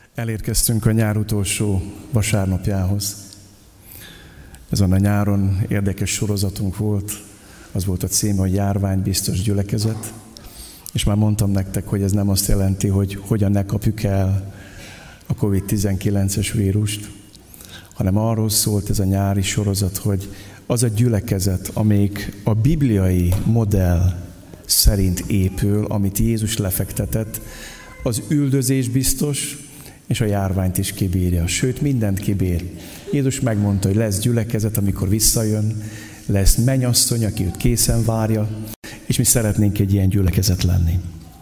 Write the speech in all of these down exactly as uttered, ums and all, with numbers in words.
Elérkeztünk a nyár utolsó vasárnapjához. Ezen a nyáron érdekes sorozatunk volt. Az volt a címe, hogy járványbiztos gyülekezet. És már mondtam nektek, hogy ez nem azt jelenti, hogy hogyan ne kapjuk el a kovid tizenkilences vírust, hanem arról szólt ez a nyári sorozat, hogy az a gyülekezet, amelyik a bibliai modell szerint épül, amit Jézus lefektetett, az üldözés biztos, és a járványt is kibírja. Sőt, mindent kibír. Jézus megmondta, hogy lesz gyülekezet, amikor visszajön, lesz mennyasszony, aki őt készen várja, és mi szeretnénk egy ilyen gyülekezet lenni.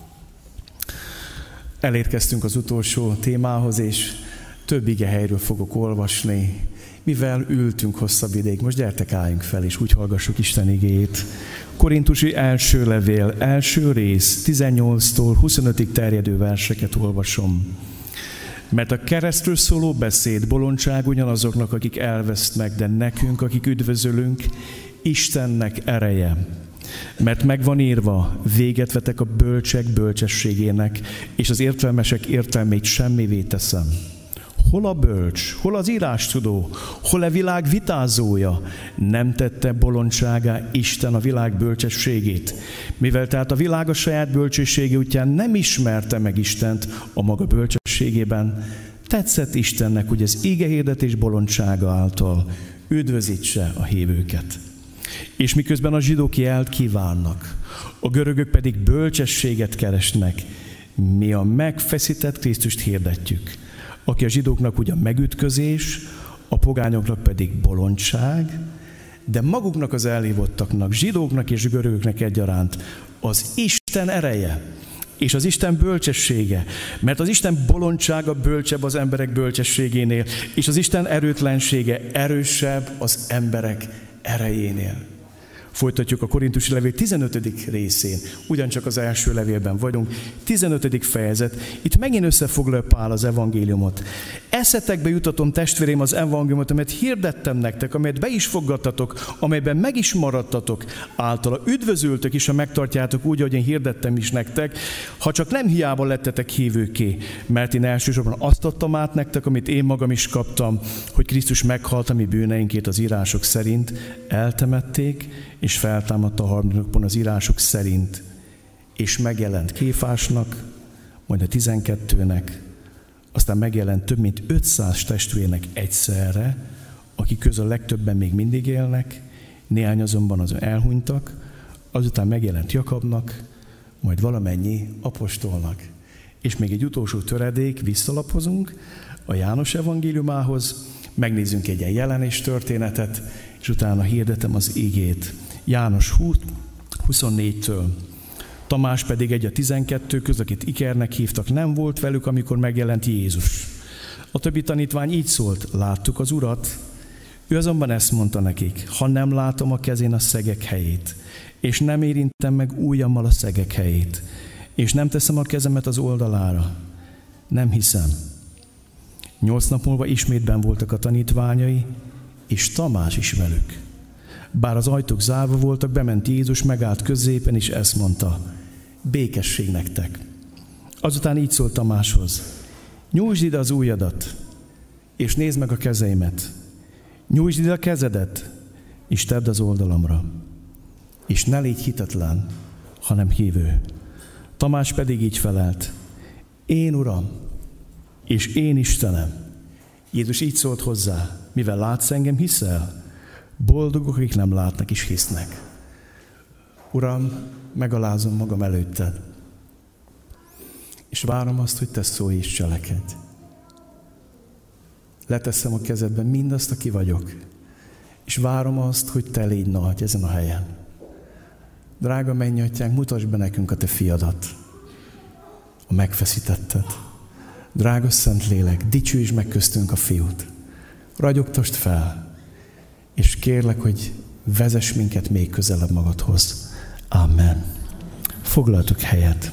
Elérkeztünk az utolsó témához, és több igehelyről fogok olvasni, mivel ültünk hosszabb ideig. Most gyertek, álljunk fel, és úgy hallgassuk Isten igéjét. Korintusi első levél, első rész, tizennyolctól huszonötig terjedő verseket olvasom. Mert a keresztről szóló beszéd bolondság ugyanazoknak, akik elvesznek, de nekünk, akik üdvözölünk, Istennek ereje. Mert megvan írva, véget vetek a bölcsek bölcsességének, és az értelmesek értelmét semmivé teszem. Hol a bölcs, hol az írástudó, hol a világ vitázója? Nem tette bolondságá Isten a világ bölcsességét, mivel tehát a világ a saját bölcsessége útján nem ismerte meg Istent a maga bölcsességében, tetszett Istennek, hogy az igehirdetés bolondsága által üdvözítse a hívőket. És miközben a zsidók jelt kívánnak, a görögök pedig bölcsességet keresnek, mi a megfeszített Krisztust hirdetjük, aki a zsidóknak ugyan megütközés, a pogányoknak pedig bolondság, de maguknak az elhívottaknak, zsidóknak és görögöknek egyaránt az Isten ereje és az Isten bölcsessége, mert az Isten bolondsága bölcsebb az emberek bölcsességénél, és az Isten erőtlensége erősebb az emberek erejénél. Folytatjuk a Korintusi levél tizenötödik részén, ugyancsak az első levélben vagyunk, tizenötödik fejezet. Itt megint összefoglalja Pál az evangéliumot. Eszetekbe jutatom, testvéreim, az evangéliumot, amelyet hirdettem nektek, amelyet be is fogadtatok, amelyben meg is maradtatok, általa üdvözültök is, ha megtartjátok úgy, ahogy én hirdettem is nektek, ha csak nem hiába lettetek hívőké, mert én elsősorban azt adtam át nektek, amit én magam is kaptam, hogy Krisztus meghalt a mi bűneinkért az írások szerint, eltemették, és feltámadt a harmadnapon az írások szerint, és megjelent Kéfásnak, majd a tizenkettőnek, aztán megjelent több mint ötszáz testvérnek egyszerre, akik közül a legtöbben még mindig élnek, néhány azonban azon elhunytak, azután megjelent Jakabnak, majd valamennyi apostolnak. És még egy utolsó töredék, visszalapozunk a János evangéliumához, megnézzünk egy ilyen jelenés történetet, és utána hirdetem az igét. János huszonnégytől. Tamás pedig egy a tizenkettő köz, akit Ikernek hívtak, nem volt velük, amikor megjelent Jézus. A többi tanítvány így szólt, láttuk az Urat. Ő azonban ezt mondta nekik, ha nem látom a kezén a szegek helyét, és nem érintem meg ujjammal a szegek helyét, és nem teszem a kezemet az oldalára, nem hiszem. Nyolc nap múlva ismétben voltak a tanítványai, és Tamás is velük. Bár az ajtók zárva voltak, bement Jézus, megállt középen, és ezt mondta, békesség nektek. Azután így szólt Tamáshoz, nyújtsd ide az ujjadat, és nézd meg a kezeimet. Nyújtsd ide a kezedet, és tedd az oldalamra. És ne légy hitetlen, hanem hívő. Tamás pedig így felelt, én Uram, és én Istenem. Jézus így szólt hozzá, mivel látsz engem, hiszel? Boldogok, akik nem látnak és hisznek. Uram, megalázom magam előtted, és várom azt, hogy te szólj és cselekedj. Leteszem a kezedben mindazt, aki vagyok, és várom azt, hogy te légy nagy ezen a helyen. Drága Mennyattyánk, mutasd be nekünk a te fiadat, a megfeszítetted. Drága Szentlélek, dicsőítsd meg köztünk a fiút. Ragyogtasd fel, és kérlek, hogy vezess minket még közelebb magadhoz. Amen. Foglaltuk helyet.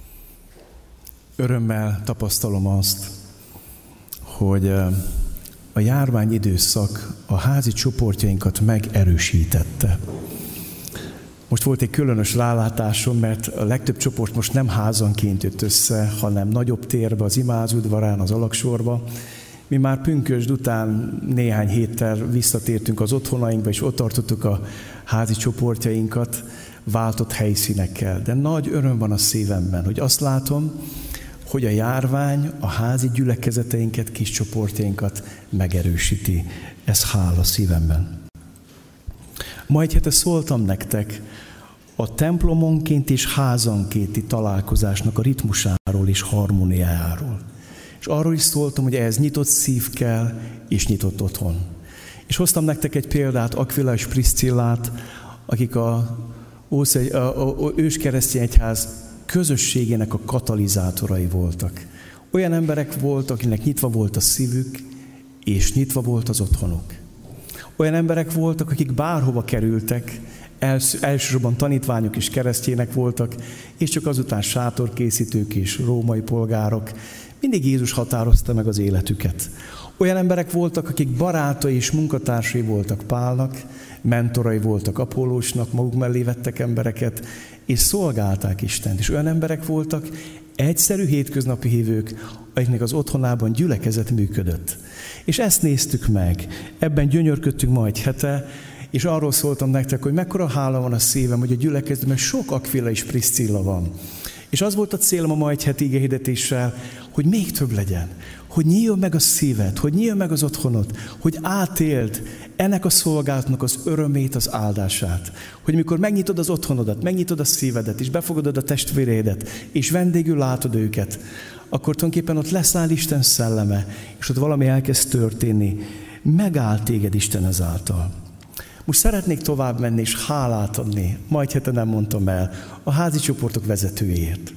Örömmel tapasztalom azt, hogy a járvány időszak a házi csoportjainkat megerősítette. Most volt egy különös rálátásom, mert a legtöbb csoport most nem házanként jött össze, hanem nagyobb térbe, az imázudvarán, az alagsorba. Mi már pünkösd után néhány héttel visszatértünk az otthonainkba, és ott tartottuk a házi csoportjainkat váltott helyszínekkel. De nagy öröm van a szívemben, hogy azt látom, hogy a járvány a házi gyülekezeteinket, kis csoportjainkat megerősíti. Ez hála szívemben. Ma egy hete szóltam nektek a templomonként és házankénti találkozásnak a ritmusáról és harmóniájáról. És arról is szóltam, hogy ehhez nyitott szív kell és nyitott otthon. És hoztam nektek egy példát, Aquila és Priscillát, akik a, a, a, a őskeresztény egyház közösségének a katalizátorai voltak. Olyan emberek voltak, akinek nyitva volt a szívük, és nyitva volt az otthonuk. Olyan emberek voltak, akik bárhova kerültek, els, elsősorban tanítványok és keresztjének voltak, és csak azután sátorkészítők és római polgárok. Mindig Jézus határozta meg az életüket. Olyan emberek voltak, akik barátai és munkatársai voltak Pálnak, mentorai voltak Apollósnak, maguk mellé vettek embereket, és szolgálták Istent. És olyan emberek voltak, egyszerű hétköznapi hívők, akiknek az otthonában gyülekezet működött. És ezt néztük meg. Ebben gyönyörködtünk ma egy hete, és arról szóltam nektek, hogy mekkora hála van a szívem, hogy a gyülekezetben sok Aquila és Priscilla van. És az volt a célom a ma egy heti igehirdetéssel, hogy még több legyen, hogy nyíljon meg a szíved, hogy nyíljon meg az otthonod, hogy átéld ennek a szolgálatnak az örömét, az áldását. Hogy mikor megnyitod az otthonodat, megnyitod a szívedet, és befogadod a testvéreidet, és vendégül látod őket, akkor tulajdonképpen ott leszáll Isten szelleme, és ott valami elkezd történni. Megáll téged Isten ezáltal. Most szeretnék tovább menni és hálát adni, majd hete nem mondtam el, a házi csoportok vezetőjéért.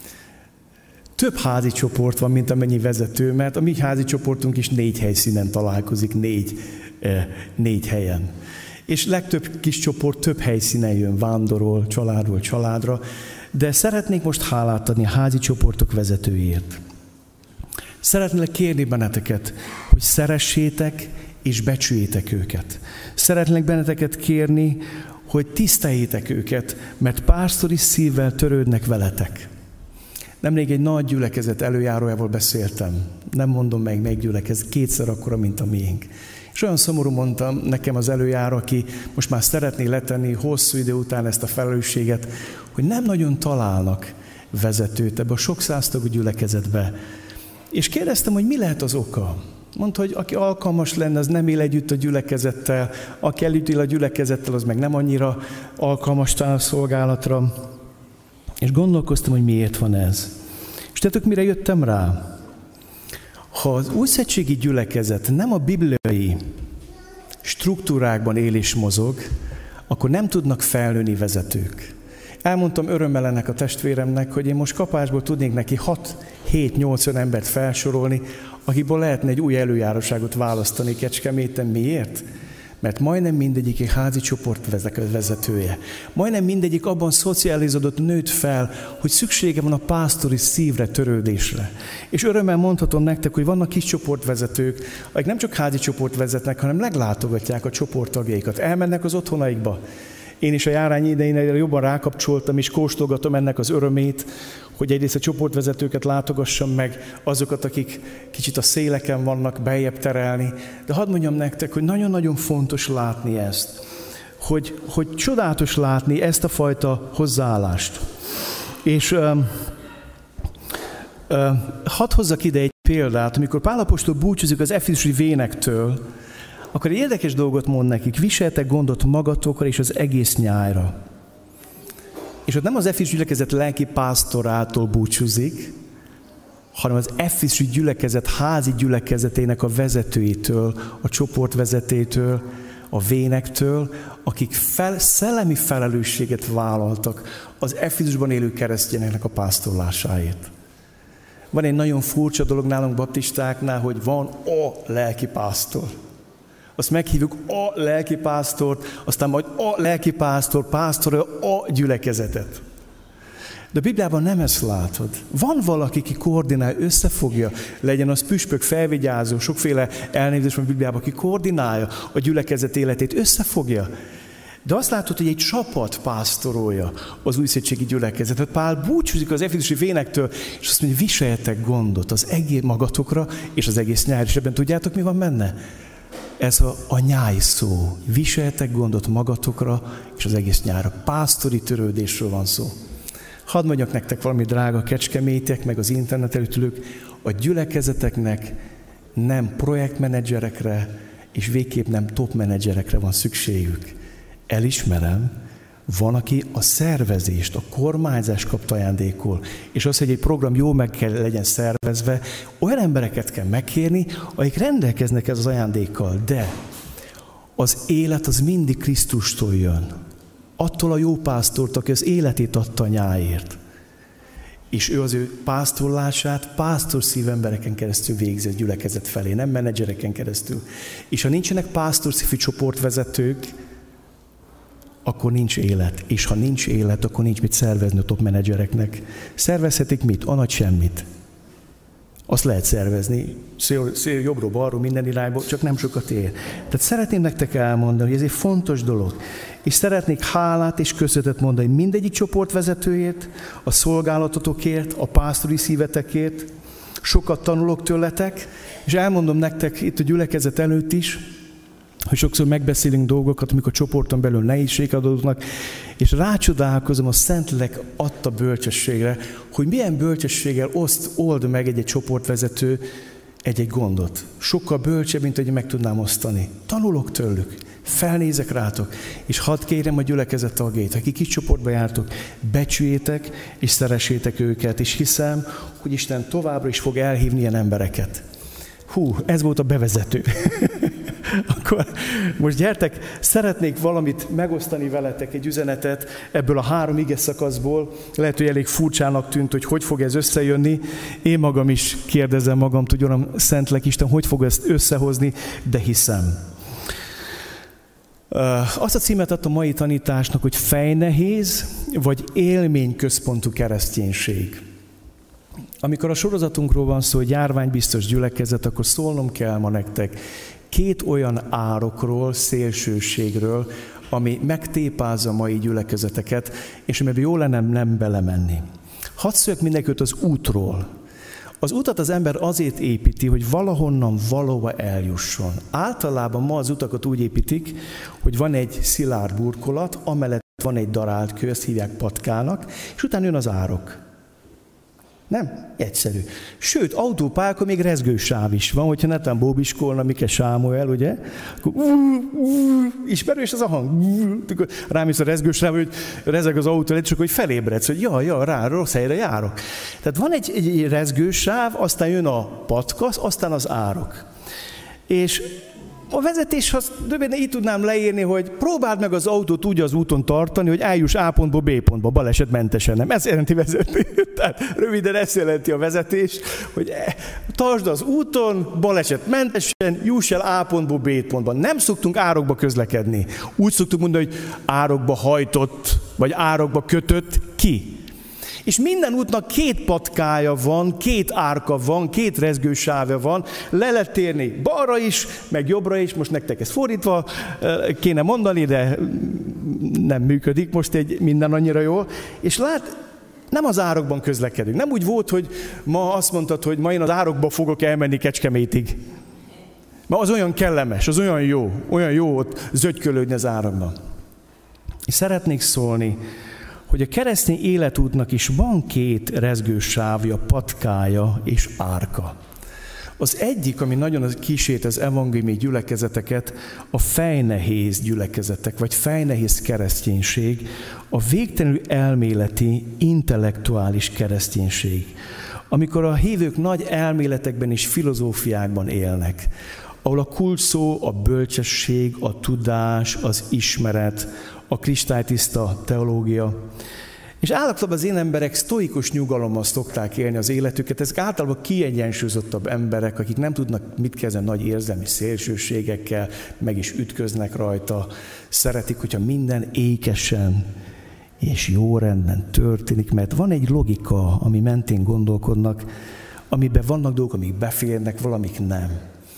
Több házi csoport van, mint amennyi vezető, mert a mi házi csoportunk is négy helyszínen találkozik, négy, eh, négy helyen. És legtöbb kis csoport több helyszínen jön, vándorol, családról családra, de szeretnék most hálát adni a házi csoportok vezetőjéért. Szeretnélek kérni benneteket, hogy szeressétek és becsüljétek őket. Szeretnélek benneteket kérni, hogy tiszteljétek őket, mert pásztori szívvel törődnek veletek. Nemrég egy nagy gyülekezet előjárójával beszéltem. Nem mondom meg, melyik gyülekezet, kétszer akkora, mint a miénk. És olyan szomorú mondtam nekem az előjáró, aki most már szeretné letenni hosszú idő után ezt a felelősséget, hogy nem nagyon találnak vezetőt ebbe a sok száztagú gyülekezetbe. És kérdeztem, hogy mi lehet az oka. Mondta, hogy aki alkalmas lenne, az nem él együtt a gyülekezettel, aki együtt él a gyülekezettel, az meg nem annyira alkalmas talán a szolgálatra. És gondolkoztam, hogy miért van ez. És tudjátok, mire jöttem rá? Ha az újszövetségi gyülekezet nem a bibliai struktúrákban él és mozog, akkor nem tudnak felnőni vezetők. Elmondtam örömmel ennek a testvéremnek, hogy én most kapásból tudnék neki hat, hét, nyolc olyan embert felsorolni, akikból lehetne egy új előjáróságot választani Kecskeméten. Miért? Mert majdnem mindegyik egy házi csoport vezetője. Majdnem mindegyik abban szocializálódott, nőtt fel, hogy szüksége van a pásztori szívre, törődésre. És örömmel mondhatom nektek, hogy vannak kis csoportvezetők, akik nem csak házi csoport vezetnek, hanem meglátogatják a csoporttagjaikat. Elmennek az otthonaikba. Én is a járvány idején jobban rákapcsoltam, és kóstolgatom ennek az örömét, hogy egyrészt a csoportvezetőket látogassam meg, azokat, akik kicsit a széleken vannak, beljebb terelni. De hadd mondjam nektek, hogy nagyon-nagyon fontos látni ezt, hogy, hogy csodálatos látni ezt a fajta hozzáállást. És uh, uh, hadd hozzak ide egy példát, amikor Pál apostol búcsúzik az efézusi vénektől, akkor egy érdekes dolgot mond nekik, viseljetek gondot magatokra és az egész nyájra. És ott nem az efézusi gyülekezet lelki pásztorától búcsúzik, hanem az efézusi gyülekezet házi gyülekezetének a vezetőitől, a csoportvezetétől, a vénektől, akik fel, szellemi felelősséget vállaltak az Efézusban élő keresztényeknek a pásztorlásáért. Van egy nagyon furcsa dolog nálunk baptistáknál, hogy van a lelki pásztor. Azt meghívjuk a lelkipásztort, aztán majd a lelkipásztor pásztorolja a gyülekezetet. De a Bibliában nem ezt látod. Van valaki, ki koordinál, összefogja, legyen az püspök, felvigyázó, sokféle elnézés van a Bibliában, aki koordinálja a gyülekezet életét, összefogja. De azt látod, hogy egy csapat pásztorolja az újszövetségi gyülekezetet. Pál búcsúzik az efézusi vénektől, és azt mondja, viseljetek gondot az egész magatokra, és az egész nyár. És ebben tudjátok, mi van benne? Ez a, a nyáj szó. Viseljetek gondot magatokra, és az egész nyára. Pásztori törődésről van szó. Hadd mondjak nektek valami, drága kecskemétiek, meg az internet előtt ülők, a gyülekezeteknek nem projektmenedzserekre, és végképp nem topmenedzserekre van szükségük. Elismerem, van, aki a szervezést, a kormányzást kapta ajándékul, és az, hogy egy program jó meg kell legyen szervezve, olyan embereket kell megkérni, akik rendelkeznek ez az ajándékkal, de az élet az mindig Krisztustól jön. Attól a jó pásztort, aki az életét adta a nyáért. És ő az ő pásztorlását pásztor szívembereken keresztül végzi a gyülekezet felé, nem menedzsereken keresztül. És ha nincsenek pásztor szívű csoportvezetők, akkor nincs élet. És ha nincs élet, akkor nincs mit szervezni a top menedzsereknek. Szervezhetik mit? A nagy semmit. Azt lehet szervezni, szél, szél jobbról, balról, minden irányból, csak nem sokat ér. Tehát szeretném nektek elmondani, hogy ez egy fontos dolog. És szeretnék hálát és köszönetet mondani mindegyik csoportvezetőért, a szolgálatotokért, a pásztori szívetekért. Sokat tanulok tőletek, és elmondom nektek itt a gyülekezet előtt is, hogy sokszor megbeszélünk dolgokat, amikor csoporton belül nehézségek adódnak, és rácsodálkozom a Szentlélek adta bölcsességre, hogy milyen bölcsességgel oszt, old meg egy-egy csoportvezető egy-egy gondot. Sokkal bölcsebb, mint hogy meg tudnám osztani. Tanulok tőlük, felnézek rátok, és hadd kérem a gyülekezet tagjait, akik kis csoportba jártok, becsüljétek, és szeressétek őket, és hiszem, hogy Isten továbbra is fog elhívni ilyen embereket. Hú, ez volt a bevezető. Akkor most gyertek, szeretnék valamit megosztani veletek, egy üzenetet ebből a három ige szakaszból. Lehet, hogy elég furcsának tűnt, hogy hogy fog ez összejönni. Én magam is kérdezem magam, hogy Uram, Szentlélek Isten, hogy fog ezt összehozni, de hiszem. Azt a címet adta a mai tanításnak, hogy fejnehéz vagy élményközpontú kereszténység. Amikor a sorozatunkról van szó, hogy járványbiztos gyülekezet, akkor szólnom kell ma nektek két olyan árokról, szélsőségről, ami megtépázza a mai gyülekezeteket, és amiben jó lenne nem belemenni. Hadd szóljak mindenkit az útról. Az utat az ember azért építi, hogy valahonnan valahova eljusson. Általában ma az utakat úgy építik, hogy van egy szilárd burkolat, amellett van egy darált kő, ezt hívják patkának, és utána jön az árok. Nem? Egyszerű. Sőt, autópályákon még rezgősáv is van, hogyha netán Bóbiskolna, Mike Sámuel, ugye? Akkor ismerős az a hang. Rámész a rezgősáv, hogy rezeg az autó, csak hogy felébredsz, hogy ja, ja, rá, rossz helyre járok. Tehát van egy, egy rezgősáv, aztán jön a patkasz, aztán az árok. És a vezetés, azt így tudnám leírni, hogy próbáld meg az autót úgy az úton tartani, hogy eljuss A pontból B pontba, balesetmentesen, nem? Ez jelenti vezetni. Tehát röviden ezt jelenti a vezetés, hogy tartsd az úton, balesetmentesen, juss el A pontból B pontba. Nem szoktunk árokba közlekedni. Úgy szoktuk mondani, hogy árokba hajtott, vagy árokba kötött ki. És minden útnak két patkája van, két árka van, két rezgősávja van, le lehet térni balra is, meg jobbra is, most nektek ezt fordítva kéne mondani, de nem működik most egy minden annyira jól. És lát, nem az árokban közlekedünk. Nem úgy volt, hogy ma azt mondtad, hogy ma én az árokba fogok elmenni Kecskemétig. Ma az olyan kellemes, az olyan jó, olyan jó ott zögykölődni az árokban. És szeretnék szólni, hogy a keresztény életútnak is van két rezgősávja, patkája és árka. Az egyik, ami nagyon kísért az evangéliumi gyülekezeteket, a fejnehéz gyülekezetek, vagy fejnehéz kereszténység, a végtelenül elméleti, intellektuális kereszténység. Amikor a hívők nagy elméletekben és filozófiákban élnek, ahol a kulcs szó a bölcsesség, a tudás, az ismeret, a kristálytiszta teológia. És általában az én emberek sztoikus nyugalommal szokták élni az életüket. Ezek általában kiegyensúlyozottabb emberek, akik nem tudnak mit kezdeni nagy érzelmi szélsőségekkel, meg is ütköznek rajta. Szeretik, hogyha minden ékesen és jó rendben történik, mert van egy logika, ami mentén gondolkodnak, amiben vannak dolgok, amik beférnek, valamik nem.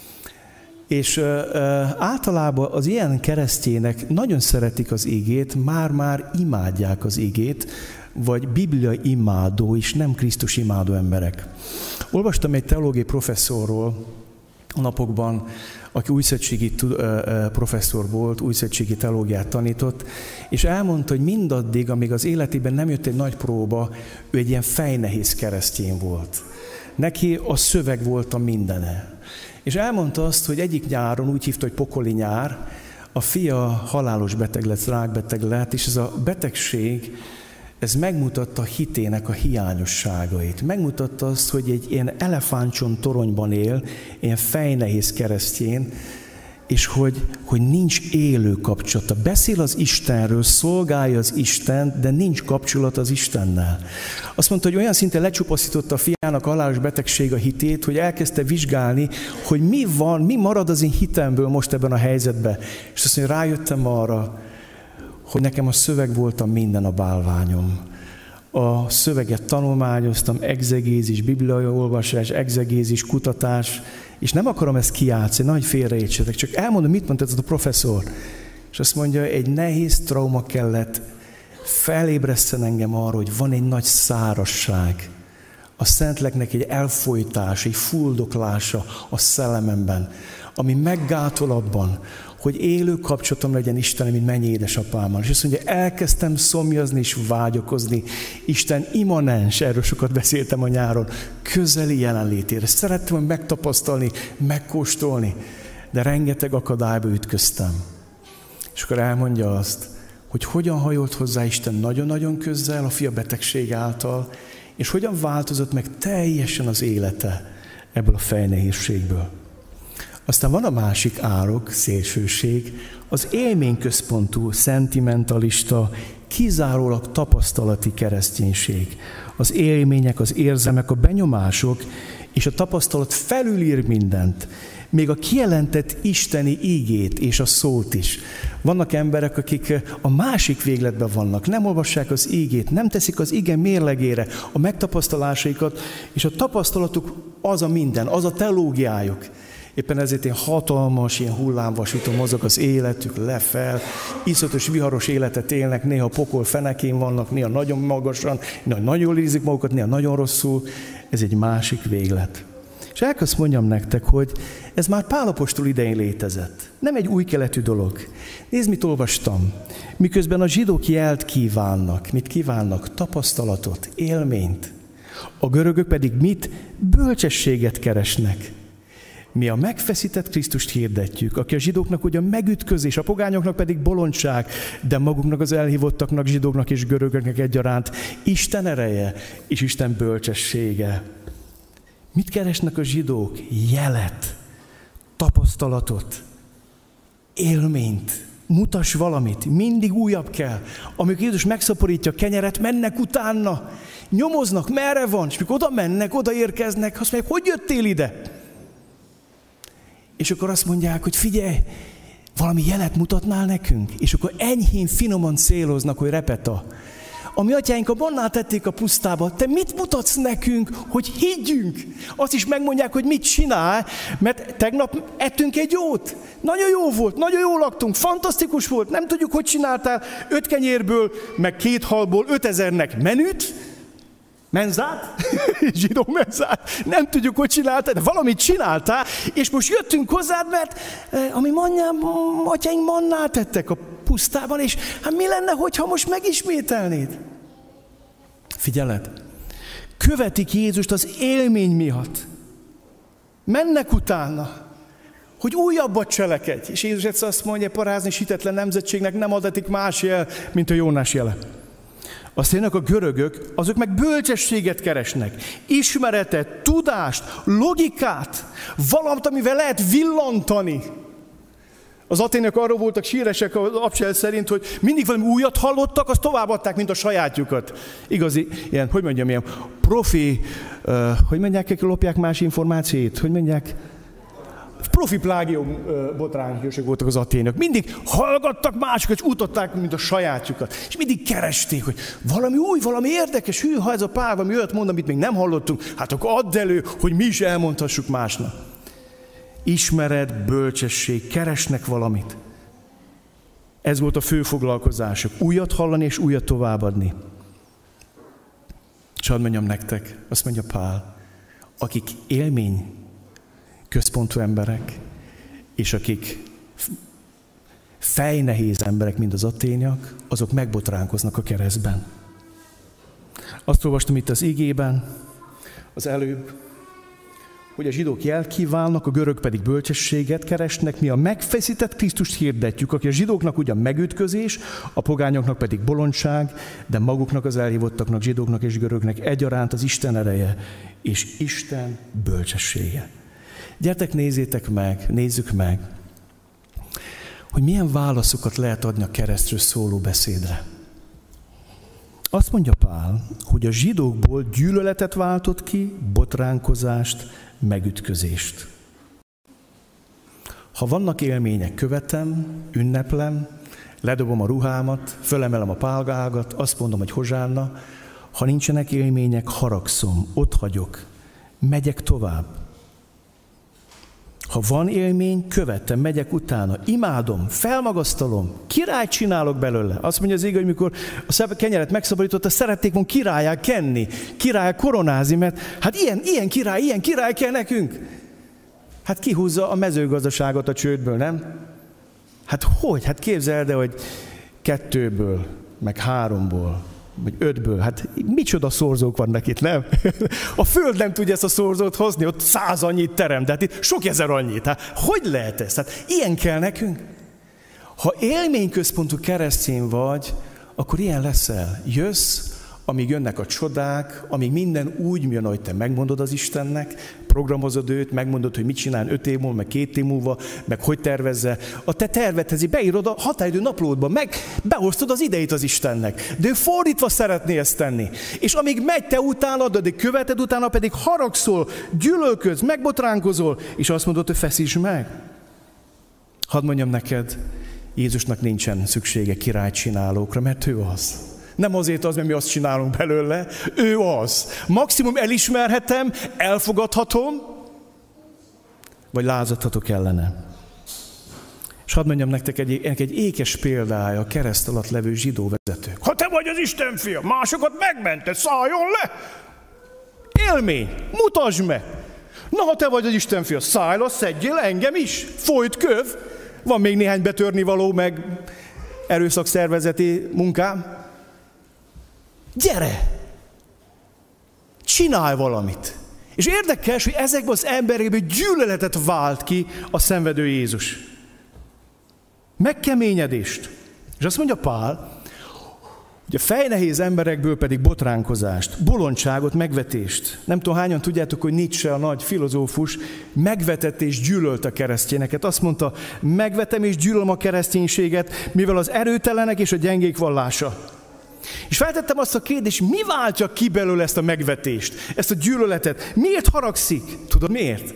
És ö, ö, általában az ilyen keresztjének nagyon szeretik az igét, már-már imádják az igét, vagy biblia imádó is, nem Krisztus imádó emberek. Olvastam egy teológiai professzorról a napokban, aki újszövetségi professzor volt, újszövetségi teológiát tanított, és elmondta, hogy mindaddig, amíg az életében nem jött egy nagy próba, ő egy ilyen fejnehéz keresztény volt. Neki a szöveg volt a mindene. És elmondta azt, hogy egyik nyáron, úgy hívta, hogy pokoli nyár, a fia halálos beteg lett, rákbeteg lett, és ez a betegség, ez megmutatta hitének a hiányosságait. Megmutatta azt, hogy egy ilyen elefántcsont toronyban él, ilyen fejnehéz keresztjén, és hogy, hogy nincs élő kapcsolata. Beszél az Istenről, szolgálja az Istent, de nincs kapcsolat az Istennel. Azt mondta, hogy olyan szinten lecsupaszította a fiának a halálos betegség a hitét, hogy elkezdte vizsgálni, hogy mi van, mi marad az én hitemből most ebben a helyzetben. És azt mondja, rájöttem arra, hogy nekem a szöveg volt a minden a bálványom. A szöveget tanulmányoztam, egzegézis, bibliai olvasás, egzegézis, kutatás, és nem akarom ezt kijátszani, nagy félreértsetek, csak elmondom, mit mondta ez a professzor. És azt mondja, egy nehéz trauma kellett felébreszteni engem arra, hogy van egy nagy szárazság. A Szentléleknek egy elfojtás, egy fuldoklása a szellememben, ami meggátol abban, hogy élő kapcsolatom legyen Istenem, mint mennyi édesapámmal. És azt mondja, elkezdtem szomjazni és vágyakozni Isten immanens, erről sokat beszéltem a nyáron, közeli jelenlétére. Szerettem megtapasztalni, megkóstolni, de rengeteg akadályba ütköztem. És akkor elmondja azt, hogy hogyan hajolt hozzá Isten nagyon-nagyon közel a fia betegség által, és hogyan változott meg teljesen az élete ebből a fejnehézségből. Aztán van a másik árok, szélsőség, az élményközpontú, szentimentalista, kizárólag tapasztalati kereszténység. Az élmények, az érzelmek, a benyomások és a tapasztalat felülír mindent. Még a kijelentett isteni ígét és a szót is. Vannak emberek, akik a másik végletben vannak, nem olvassák az ígét, nem teszik az ige mérlegére a megtapasztalásaikat, és a tapasztalatuk az a minden, az a teológiájuk. Éppen ezért ilyen hatalmas, ilyen hullámvasúton mozog az életük, lefel, iszatos, viharos életet élnek, néha pokol fenekén vannak, néha nagyon magasan, néha nagyon jól érzik magukat, néha nagyon rosszul. Ez egy másik véglet. És el kell azt mondjam nektek, hogy ez már Pál apostol idején létezett. Nem egy új keletű dolog. Nézd, mit olvastam. Miközben a zsidók jelt kívánnak. Mit kívánnak? Tapasztalatot, élményt. A görögök pedig mit? Bölcsességet keresnek. Mi a megfeszített Krisztust hirdetjük, aki a zsidóknak ugyan megütközés, a pogányoknak pedig bolondság, de maguknak az elhívottaknak, zsidóknak és görögöknek egyaránt Isten ereje és Isten bölcsessége. Mit keresnek a zsidók? Jelet, tapasztalatot, élményt. Mutass valamit, mindig újabb kell. Amikor Jézus megszaporítja a kenyeret, mennek utána, nyomoznak, merre van, és mikor oda mennek, oda érkeznek, azt mondják, hogy jöttél ide? És akkor azt mondják, hogy figyelj, valami jelet mutatnál nekünk? És akkor enyhén, finoman céloznak, hogy repeta. A mi atyáink a mannát tették a pusztába, te mit mutatsz nekünk, hogy higgyünk? Azt is megmondják, hogy mit csinál, mert tegnap ettünk egy jót. Nagyon jó volt, nagyon jól laktunk, fantasztikus volt, nem tudjuk, hogy csináltál. Öt kenyérből, meg két halból ötezernek menüt, menzát, zsidó menzát, nem tudjuk, hogy csináltál, de valamit csináltál, és most jöttünk hozzád, mert ami mannám, atyáink mannát tettek a pusztában, és hát mi lenne, hogyha most megismételnéd? Figyeled, követik Jézust az élmény miatt. Mennek utána, hogy újabbat cselekedj. És Jézus egyszer azt mondja, parázni és hitetlen nemzetségnek nem adatik más jel, mint a Jónás jele. Azt jönnek a görögök, azok meg bölcsességet keresnek, ismeretet, tudást, logikát, valamit, amivel lehet villantani. Az aténiak arról voltak síresek az Absel szerint, hogy mindig valami újat hallottak, azt továbbadták, mint a sajátjukat. Igazi, ilyen, hogy mondjam, ilyen profi, uh, hogy mondják, akik lopják más információt, hogy mondják? profi plágium botrányosok voltak az aténiak. Mindig hallgattak másokat, és utatták, mint a sajátjukat. És mindig keresték, hogy valami új, valami érdekes, hű, ha ez a pár valami olyat mond, amit még nem hallottunk, hát akkor add elő, hogy mi is elmondhassuk másnak. Ismeret, bölcsesség, keresnek valamit. Ez volt a fő foglalkozásuk. Újat hallani és újat továbbadni. És hadd mondjam nektek, azt mondja Pál, akik élmény központú emberek, és akik fejnehéz emberek, mint az aténiak, azok megbotránkoznak a keresztben. Azt olvastam itt az igében, az előbb, hogy a zsidók jelkíválnak, a görög pedig bölcsességet keresnek, mi a megfeszített Krisztust hirdetjük, aki a zsidóknak ugyan megütközés, a pogányoknak pedig bolondság, de maguknak, az elhívottaknak, zsidóknak és görögnek egyaránt az Isten ereje és Isten bölcsessége. Gyertek, nézzétek meg, nézzük meg, hogy milyen válaszokat lehet adni a keresztről szóló beszédre. Azt mondja Pál, hogy a zsidókból gyűlöletet váltott ki, botránkozást, megütközést. Ha vannak élmények, követem, ünneplem, ledobom a ruhámat, fölemelem a pálgágat, azt mondom, hogy hozsánna. Ha nincsenek élmények, haragszom, ott hagyok, megyek tovább. Ha van élmény, követem, megyek utána, imádom, felmagasztalom, királyt csinálok belőle. Azt mondja az ige, hogy mikor a kenyeret megszabadította, szerették volna királyá kenni, királyá koronázni, mert hát ilyen, ilyen király, ilyen király kell nekünk. Hát kihúzza a mezőgazdaságot a csődből, nem? Hát hogy? Hát képzeld el, hogy kettőből, meg háromból, vagy ötből, hát micsoda szorzók vannak itt, nem? A föld nem tudja ezt a szorzót hozni, ott száz annyit terem, de hát itt sok ezer annyit. Hát hogy lehet ez? Hát ilyen kell nekünk. Ha élményközpontú keresztény vagy, akkor ilyen leszel. Jössz, amíg jönnek a csodák, amíg minden úgy jön, ahogy te megmondod az Istennek, programozod őt, megmondod, hogy mit csinál öt év múlva, meg két év múlva, meg hogy tervezze. A te tervedhez beírod a határidő naplódba, meg beosztod az idejét az Istennek. De ő fordítva szeretné ezt tenni. És amíg megy te utána, de követed utána, pedig haragszol, gyűlölködsz, megbotránkozol, és azt mondod, hogy feszítsd meg. Hadd mondjam neked, Jézusnak nincsen szüksége királycsinálókra, mert ő az. Nem azért az, mert mi azt csinálunk belőle, ő az. Maximum elismerhetem, elfogadhatom, vagy lázadhatok ellene. És hadd mondjam nektek egy, egy ékes példája a kereszt alatt levő zsidó vezetők. Ha te vagy az Isten fia, másokat megmented, szálljon le! Élmény, mutasd meg! Na, ha te vagy az Isten fia, szállj le, szedjél engem is! Folyt köv! Van még néhány betörnivaló, meg erőszakszervezeti munkám. Gyere! Csinálj valamit! És érdekes, hogy ezekben az emberekből gyűlöletet vált ki a szenvedő Jézus. Megkeményedést. És azt mondja Pál, hogy a fejnehéz emberekből pedig botránkozást, bolondságot, megvetést. Nem tudom, hányan tudjátok, hogy Nietzsche, a nagy filozófus, megvetett és gyűlölt a keresztényeket. Azt mondta, megvetem és gyűlölöm a kereszténységet, mivel az erőtelenek és a gyengék vallása. És feltettem azt a kérdést, mi váltja ki belőle ezt a megvetést, ezt a gyűlöletet? Miért haragszik? Tudod miért?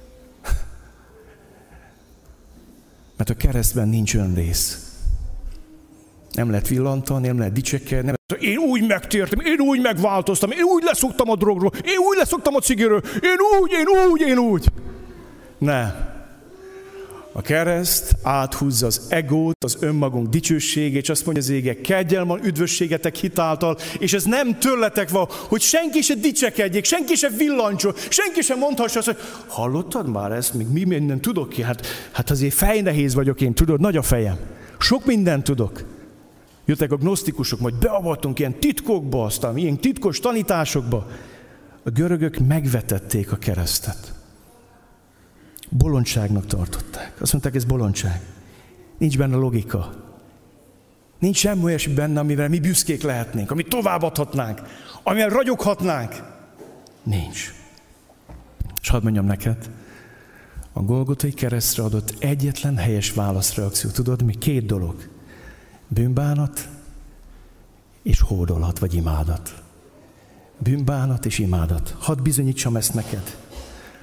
Mert a keresztben nincs önrész. Nem lehet villantani, nem lehet dicsekedni. Nem lehet, én úgy megtértem, én úgy megváltoztam, én úgy leszoktam a drogról, én úgy leszoktam a cigiről, én úgy, én úgy, én úgy. Nem. A kereszt áthúzza az egót, az önmagunk dicsőségét, és azt mondja az ége, kegyelem üdvösségetek hitáltal, és ez nem tőletek van, hogy senki se dicsekedjék, senki se villancson, senki se mondhassa azt, hogy hallottad már ezt, még mi minden tudok ki? Hát, hát azért fejnehéz vagyok én, tudod, nagy a fejem. Sok mindent tudok. Jöttek a gnosztikusok, majd beavattunk ilyen titkokba, aztán ilyen titkos tanításokba. A görögök megvetették a keresztet. Bolondságnak tartották. Azt mondták, ez bolondság. Nincs benne logika. Nincs semmi olyasmi benne, amivel mi büszkék lehetnénk, amit továbbadhatnánk, amivel ragyoghatnánk. Nincs. És hadd mondjam neked, a Golgotai keresztre adott egyetlen helyes válaszreakció. Tudod mi? Két dolog. Bűnbánat és hódolat, vagy imádat. Bűnbánat és imádat. Hadd bizonyítsam ezt neked.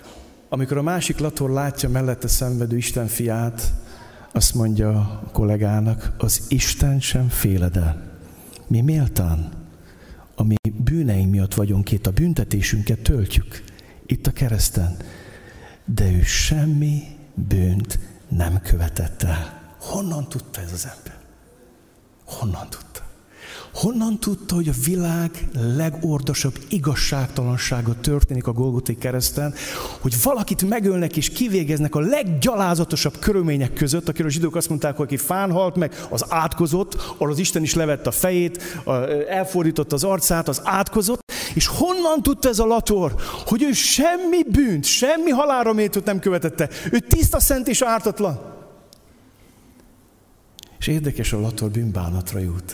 amikor a másik lator látja mellette szenvedő Isten fiát, azt mondja a kollégának, az Isten sem féled el. Mi méltán, a mi bűneink miatt vagyunk itt, a büntetésünket töltjük itt a kereszten, de ő semmi bűnt nem követett el. Honnan tudta ez az ember? Honnan tudta? Honnan tudta, hogy a világ legordosabb igazságtalansága történik a Golgotai kereszten, hogy valakit megölnek és kivégeznek a leggyalázatosabb körülmények között, akiről a zsidók azt mondták, hogy aki fán halt meg, az átkozott, ahol az Isten is levette a fejét, elfordította az arcát, az átkozott, és honnan tudta ez a lator, hogy ő semmi bűnt, semmi halálra méltót nem követette, ő tiszta, szent és ártatlan. És érdekes, a lator bűnbánatra jut.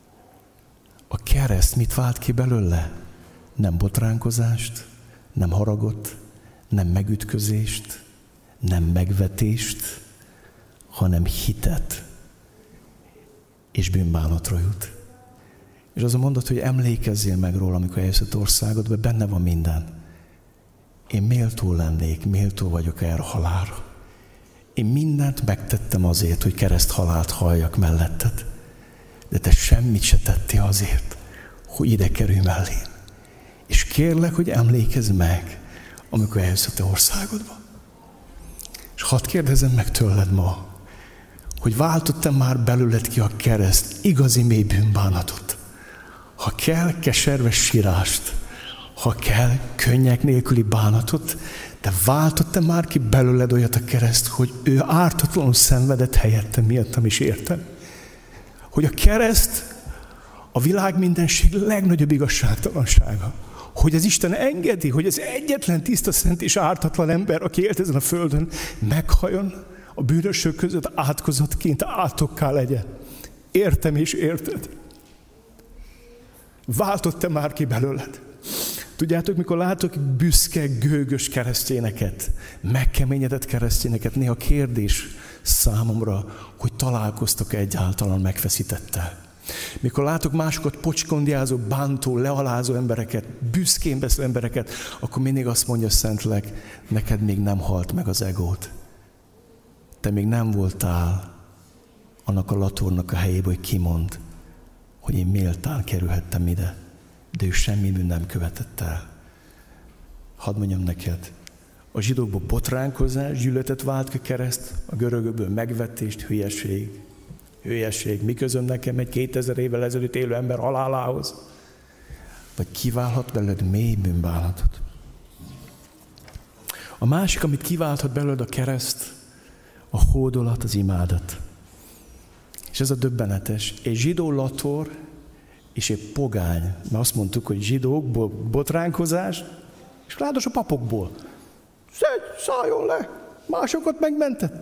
A kereszt mit vált ki belőle? Nem botránkozást, nem haragot, nem megütközést, nem megvetést, hanem hitet. És bűnbánatra jut. És az a mondat, hogy emlékezzél meg róla, amikor eljössz a országodba, benne van minden. Én méltó lennék, méltó vagyok erre a halálra. Én mindent megtettem azért, hogy kereszthalált halljak melletted. De te semmit se tettél azért, hogy ide kerülj mellém. És kérlek, hogy emlékezz meg, amikor eljössz a te országodba. És hadd kérdezem meg tőled ma, hogy váltott-e már belőled ki a kereszt igazi mély bűnbánatot? Ha kell, keserves sírást, ha kell, könnyek nélküli bánatot, de váltott-e már ki belőled olyat a kereszt, hogy ő ártatlanul szenvedett helyettem, miattam is értem? Hogy a kereszt a világ mindenség legnagyobb igazságtalansága. Hogy az Isten engedi, hogy az egyetlen tiszta, szent és ártatlan ember, aki élt ezen a földön, meghalljon a bűnösök között átkozottként átokká legyen. Értem és érted. Váltott-e már ki belőled? Tudjátok, mikor látok büszke, gőgös keresztényeket, megkeményedett keresztényeket, néha kérdés számomra, hogy találkoztak egyáltalán megfeszítettel. Mikor látok másokat pocskondiázó, bántó, lealázó embereket, büszkén beszélő embereket, akkor mindig azt mondja Szentlélek, neked még nem halt meg az egót. Te még nem voltál annak a latornak a helyébe, hogy kimond, hogy én méltán kerülhettem ide, de ő semmi bűn nem követett el. Hadd mondjam neked, a zsidókból botránkozás, gyűlöletet vált ki kereszt, a görögökből megvetést, hülyeség. Hülyeség. Mi közöm nekem egy kétezer évvel ezelőtt élő ember halálához? Vagy kiválhat belőled mély bűnbánatot? A másik, amit kiválthat belőled a kereszt, a hódolat, az imádat. És ez a döbbenetes. Egy zsidó lator és egy pogány. Mert azt mondtuk, hogy zsidókból botránkozás, és ráadásul a papokból. Szedj, szálljon le! Másokat megmentett.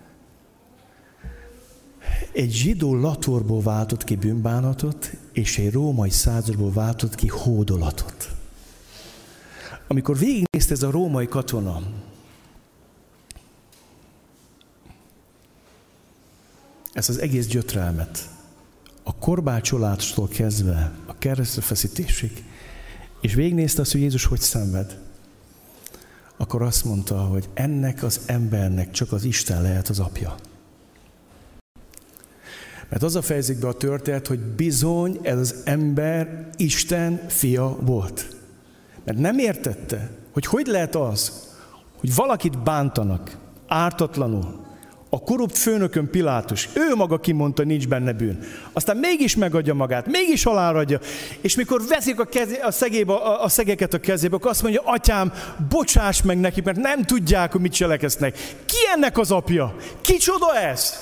Egy zsidó latorból váltott ki bűnbánatot, és egy római századból váltott ki hódolatot. Amikor végignézte ez a római katona, ezt az egész gyötrelmet, a korbácsolástól kezdve a keresztre feszítésig, és végignézte azt, hogy Jézus hogy szenved, akkor azt mondta, hogy ennek az embernek csak az Isten lehet az apja. Mert az a fejezik be a történet, hogy bizony ez az ember Isten fia volt. Mert nem értette, hogy hogy lehet az, hogy valakit bántanak, ártatlanul. A korrupt főnökön Pilátus, ő maga kimondta, nincs benne bűn. Aztán mégis megadja magát, mégis halálra adja. És mikor veszik a, kezé, a, szegébe, a, a szegeket a kezébe, akkor azt mondja, atyám, bocsáss meg neki, mert nem tudják, hogy mit cselekednek. Ki ennek az apja? Kicsoda ez?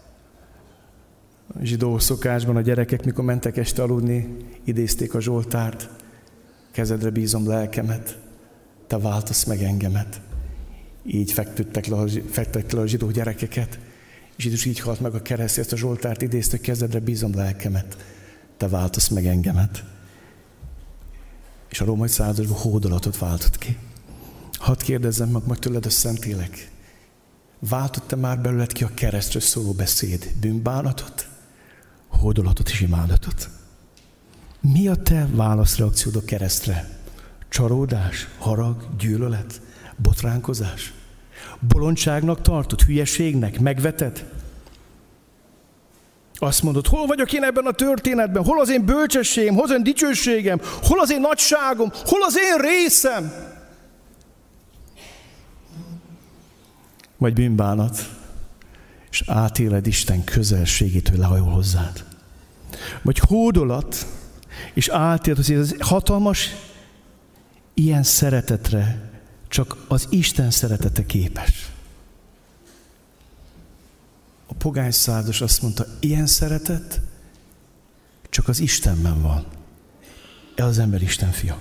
A zsidó szokásban a gyerekek, mikor mentek este aludni, idézték a Zsoltárt. Kezedre bízom lelkemet, te váltasz meg engemet. Így fektettek le, fektettek le a zsidó gyerekeket, és Jézus így halt meg a kereszt, ezt a Zsoltárt idézte, kezedre bízom lelkemet, te váltasz meg engemet. És a római században hódolatot váltott ki. Hadd kérdezzem meg, meg tőled a Szentlélek, váltott-e már belőled ki a keresztről szóló beszéd bűnbánatot, hódolatot és imádatot? Mi a te válaszreakciód a keresztre? Csalódás, harag, gyűlölet? Botránkozás? Bolondságnak tartod? Hülyeségnek? Megveted? Azt mondod, hol vagyok én ebben a történetben? Hol az én bölcsességem? Hol az én dicsőségem? Hol az én nagyságom? Hol az én részem? Vagy bűnbánat, és átéled Isten közelségét, hogy lehajol hozzád. Vagy hódolat, és átéled, hogy ez hatalmas, ilyen szeretetre csak az Isten szeretete képes. A pogány szárdos azt mondta, ilyen szeretet csak az Istenben van. Ez az ember Isten fia.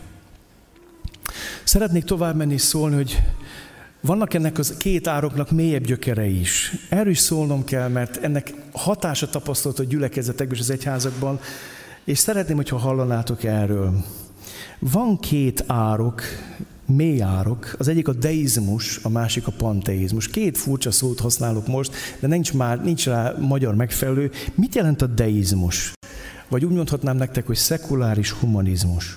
Szeretnék tovább menni és szólni, hogy vannak ennek az két ároknak mélyebb gyökerei is. Erről is szólnom kell, mert ennek hatása tapasztalt a gyülekezetekben és az egyházakban, és szeretném, hogyha hallanátok erről. Van két árok, mély árok, az egyik a deizmus, a másik a panteizmus. Két furcsa szót használok most, de nincs már nincs rá magyar megfelelő. Mit jelent a deizmus? Vagy úgy mondhatnám nektek, hogy szekuláris humanizmus.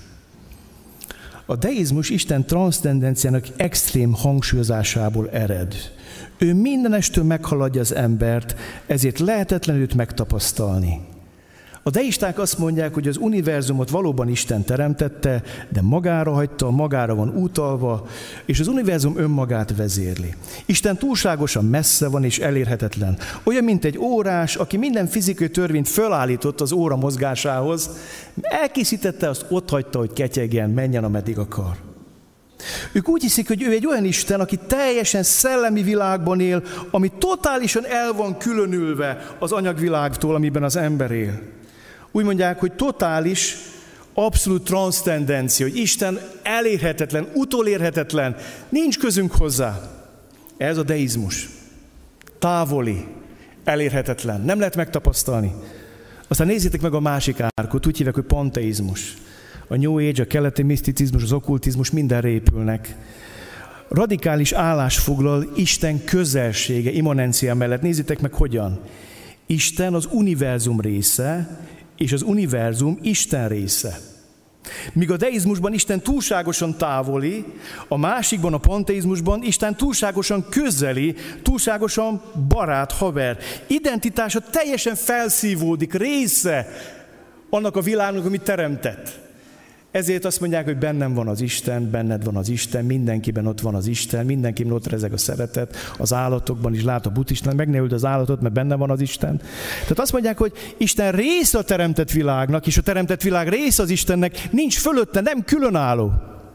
A deizmus Isten transzcendenciának extrém hangsúlyozásából ered. Ő mindenestől meghaladja az embert, ezért lehetetlen őt megtapasztalni. A deisták azt mondják, hogy az univerzumot valóban Isten teremtette, de magára hagyta, magára van utalva, és az univerzum önmagát vezérli. Isten túlságosan messze van és elérhetetlen. Olyan, mint egy órás, aki minden fizikai törvényt fölállított az óra mozgásához, elkészítette, azt ott hagyta, hogy ketyegjen, menjen, ameddig akar. Ők úgy hiszik, hogy ő egy olyan Isten, aki teljesen szellemi világban él, ami totálisan el van különülve az anyagvilágtól, amiben az ember él. Úgy mondják, hogy totális, abszolút transzcendencia, hogy Isten elérhetetlen, utolérhetetlen, nincs közünk hozzá. Ez a deizmus. Távoli, elérhetetlen, nem lehet megtapasztalni. Aztán nézzétek meg a másik árkot, úgy hívják, hogy panteizmus. A New Age, a keleti miszticizmus, az okkultizmus mindenre épülnek. Radikális állás foglal Isten közelsége, immanencia mellett. Nézzétek meg hogyan. Isten az univerzum része, és az univerzum Isten része. Míg a deizmusban Isten túlságosan távoli, a másikban, a panteizmusban Isten túlságosan közeli, túlságosan barát, haver. Identitása teljesen felszívódik, része annak a világnak, amit teremtett. Ezért azt mondják, hogy bennem van az Isten, benned van az Isten, mindenkiben ott van az Isten, mindenkiben ott rezeg a szeretet, az állatokban is lát a buddhistán, meg ne öld az állatot, mert benne van az Isten. Tehát azt mondják, hogy Isten része a teremtett világnak, és a teremtett világ része az Istennek, nincs fölötte, nem különálló.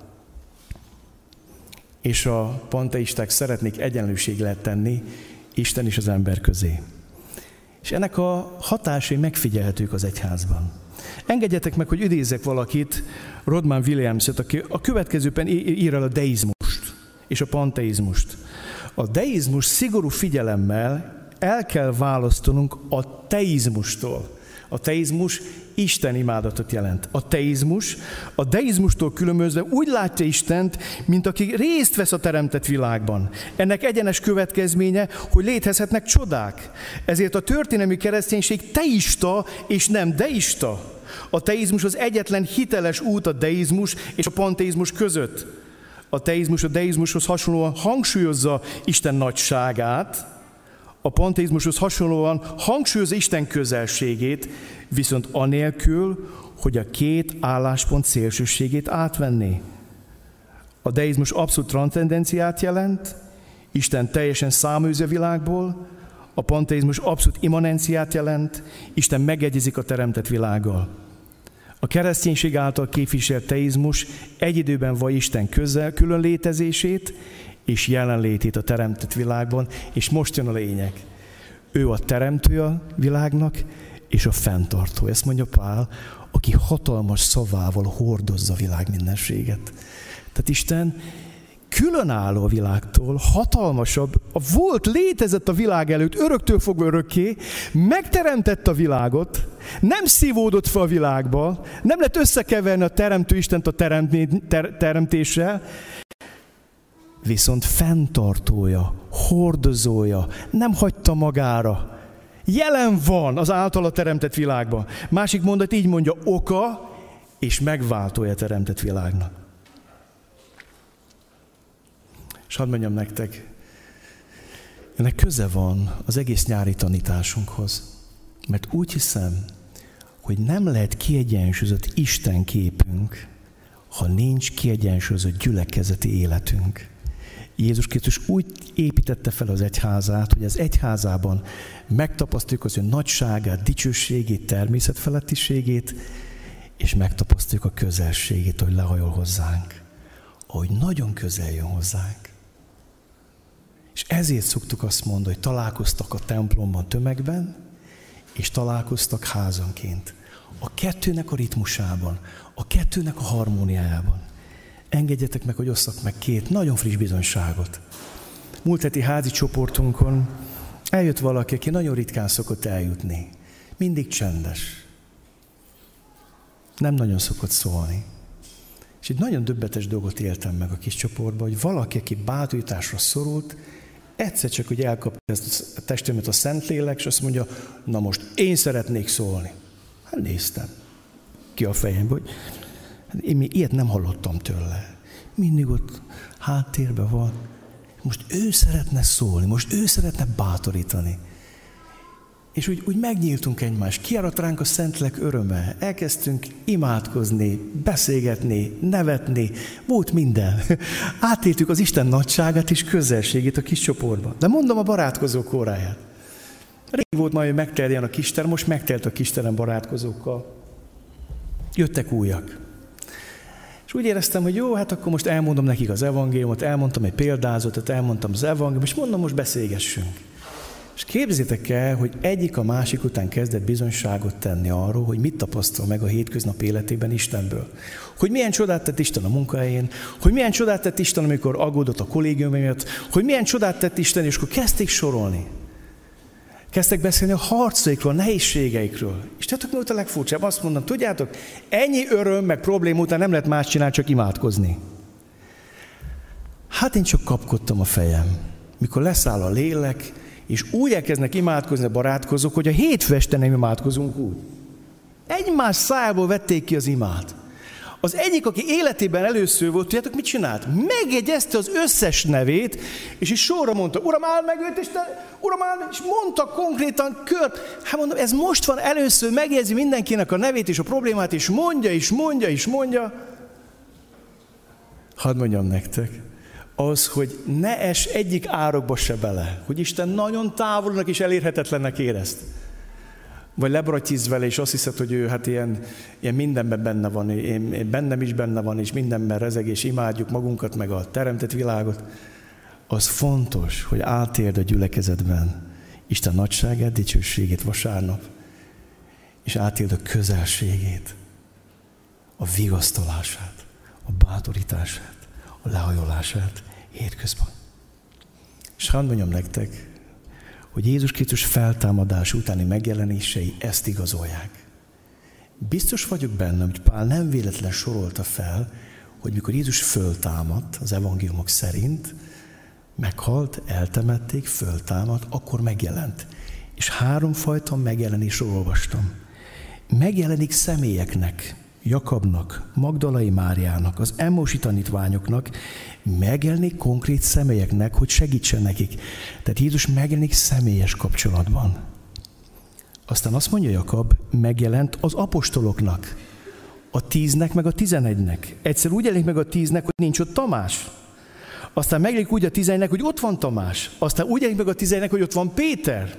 És a panteisták szeretnék egyenlőséglet tenni Isten és az ember közé. És ennek a hatásai megfigyelhetők az egyházban. Engedjetek meg, hogy idézzek valakit, Rodman Williamset, aki a következőben ír el a deizmust és a panteizmust. A deizmus szigorú figyelemmel el kell választanunk a teizmustól. A teizmus Isten imádatot jelent. A teizmus a deizmustól különbözve úgy látja Istent, mint aki részt vesz a teremtett világban. Ennek egyenes következménye, hogy létezhetnek csodák. Ezért a történelmi kereszténység teista és nem deista. A teizmus az egyetlen hiteles út a deizmus és a panteizmus között. A teizmus a deizmushoz hasonlóan hangsúlyozza Isten nagyságát, a panteizmushoz hasonlóan hangsúlyozza Isten közelségét, viszont anélkül, hogy a két álláspont szélsőségét átvenné. A deizmus abszolút transzcendenciát jelent, Isten teljesen száműzi a világból, a panteizmus abszolút immanenciát jelent, Isten megegyezik a teremtett világgal. A kereszténység által képviselt teizmus egy időben vallja Isten közel külön létezését és jelenlétét a teremtett világban, és most jön a lényeg. Ő a teremtő a világnak, és a fenntartó. Ezt mondja Pál, aki hatalmas szavával hordozza a világ mindenséget. Tehát Isten különálló a világtól, hatalmasabb, a volt, létezett a világ előtt, öröktől fogva örökké, megteremtette a világot, nem szívódott fel a világba, nem lett összekeverni a teremtő Istent a teremtéssel, viszont fenntartója, hordozója, nem hagyta magára. Jelen van az általa teremtett világban. Másik mondat így mondja, oka és megváltója teremtett világnak. És hadd mondjam nektek, ennek köze van az egész nyári tanításunkhoz. Mert úgy hiszem, hogy nem lehet kiegyensúlyozott Isten képünk, ha nincs kiegyensúlyozott gyülekezeti életünk. Jézus Krisztus úgy építette fel az egyházát, hogy az egyházában megtapasztaljuk az ő nagyságát, dicsőségét, természetfelettiségét, és megtapasztaljuk a közelségét, hogy lehajol hozzánk. Ahogy nagyon közel jön hozzánk. És ezért szoktuk azt mondani, hogy találkoztak a templomban tömegben, és találkoztak házanként. A kettőnek a ritmusában, a kettőnek a harmóniájában. Engedjetek meg, hogy osszak meg két nagyon friss bizonyságot. Múlt heti házi csoportunkon eljött valaki, aki nagyon ritkán szokott eljutni. Mindig csendes. Nem nagyon szokott szólni. És egy nagyon döbbetes dolgot éltem meg a kis csoportban, hogy valaki, aki bátorításra szorult, egyszer csak, hogy elkapta ezt a testőmet a Szentlélek, és azt mondja, na most én szeretnék szólni. Hát néztem ki a fejembe, hogy én még ilyet nem hallottam tőle. Mindig ott háttérben van. Most ő szeretne szólni, most ő szeretne bátorítani. És úgy, úgy megnyíltunk egymást, kiáradt ránk a Szentlélek öröme, elkezdtünk imádkozni, beszélgetni, nevetni, volt minden. Átéltük az Isten nagyságát és közelségét a kis csoportban. De mondom a barátkozók óráját. Rég volt majd, hogy megteljen a kisterem, most megtelt a kisterem barátkozókkal. Jöttek újak. És úgy éreztem, hogy jó, hát akkor most elmondom nekik az evangéliumot, elmondtam egy példázatot, elmondtam az evangéliumot, és mondom, most beszélgessünk. És képzeljétek el, hogy egyik a másik után kezdett bizonyságot tenni arról, hogy mit tapasztal meg a hétköznap életében Istenből. Hogy milyen csodát tett Isten a munkahelyén, hogy milyen csodát tett Isten, amikor aggódott a kollégium miatt, hogy milyen csodát tett Isten, és akkor kezdték sorolni. Kezdtek beszélni a harcaikról, a nehézségeikről. És tudjátok, mi volt a legfurcsább? Azt mondom, tudjátok, ennyi öröm, meg probléma után nem lehet más csinálni, csak imádkozni. Hát én csak kapkodtam a fejem. Mikor leszáll a lélek, és úgy elkezdnek imádkozni a barátkozók, hogy a hétfő este nem imádkozunk úgy. Egymás szájából vették ki az imát. Az egyik, aki életében először volt, tudjátok, mit csinált? Megjegyezte az összes nevét, és is sorra mondta, Uram, áld meg őt, és te, Uram, áld meg, és mondta konkrétan kört. Hát mondom, ez most van először, megjegyzi mindenkinek a nevét és a problémát, és mondja, és mondja, és mondja. Hadd mondjam nektek, az, hogy ne es egyik árokba se bele, hogy Isten nagyon távolnak és elérhetetlennek érezt. Vagy lebratyiz vele, és azt hiszed, hogy ő hát ilyen, ilyen mindenben benne van, én, én bennem is benne van, és mindenben rezeg, és imádjuk magunkat, meg a teremtett világot. Az fontos, hogy átérd a gyülekezetben Isten nagyságát, dicsőségét vasárnap, és átérd a közelségét, a vigasztalását, a bátorítását, a lehajolását hétközben. És hadd mondjam nektek, hogy Jézus Krisztus feltámadás utáni megjelenései ezt igazolják. Biztos vagyok benne, hogy Pál nem véletlen sorolta fel, hogy mikor Jézus föltámadt az evangéliumok szerint, meghalt, eltemették, föltámadt, akkor megjelent. És háromfajta megjelenésről olvastam. Megjelenik személyeknek, Jakabnak, Magdalai Máriának, az Emmausi tanítványoknak, megjelenik konkrét személyeknek, hogy segítsen nekik. Tehát Jézus megjelenik személyes kapcsolatban. Aztán azt mondja Jakab, megjelent az apostoloknak, a tíznek, meg a tizenegynek. Egyszer úgy jelenik meg a tíznek, hogy nincs ott Tamás. Aztán megjelenik úgy a tizenegynek, hogy ott van Tamás. Aztán úgy jelenik meg a tizenegynek, hogy ott van Péter.